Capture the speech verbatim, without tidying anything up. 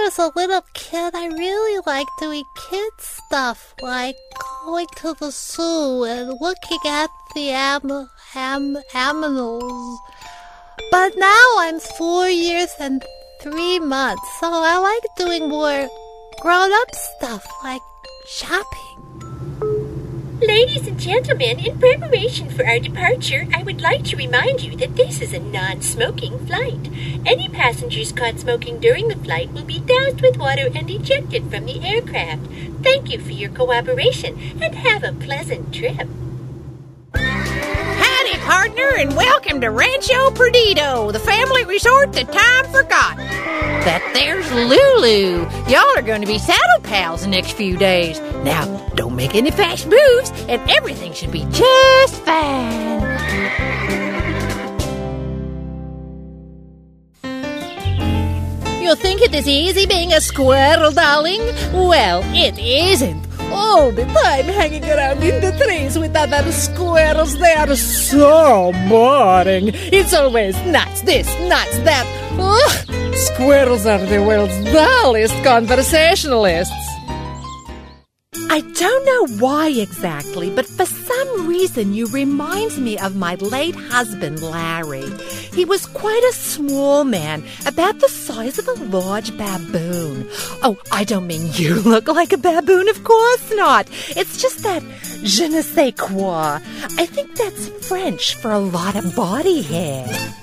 was a little kid, I really liked doing kid stuff, like going to the zoo and looking at the am- am- animals. But now I'm four years and three months, so I like doing more grown-up stuff, like shopping. Ladies and gentlemen, in preparation for our departure, I would like to remind you that this is a non-smoking flight. Any passengers caught smoking during the flight will be doused with water and ejected from the aircraft. Thank you for your cooperation, and have a pleasant trip. Howdy, partner, and welcome to Rancho Perdido, the family resort that time forgot. That there's Lulu. Y'all are going to be saddle pals the next few days. Now, don't make any fast moves, and everything should be just fine. You think it is easy being a squirrel, darling? Well, it isn't. All the time hanging around in the trees with other squirrels, they are so boring. It's always nuts this, nuts that. Ugh, squirrels are the world's dullest conversationalists. I don't know why exactly, but for some reason you remind me of my late husband, Larry. He was quite a small man, about the size of a large baboon. Oh, I don't mean you look like a baboon, of course not. It's just that je ne sais quoi. I think that's French for a lot of body hair.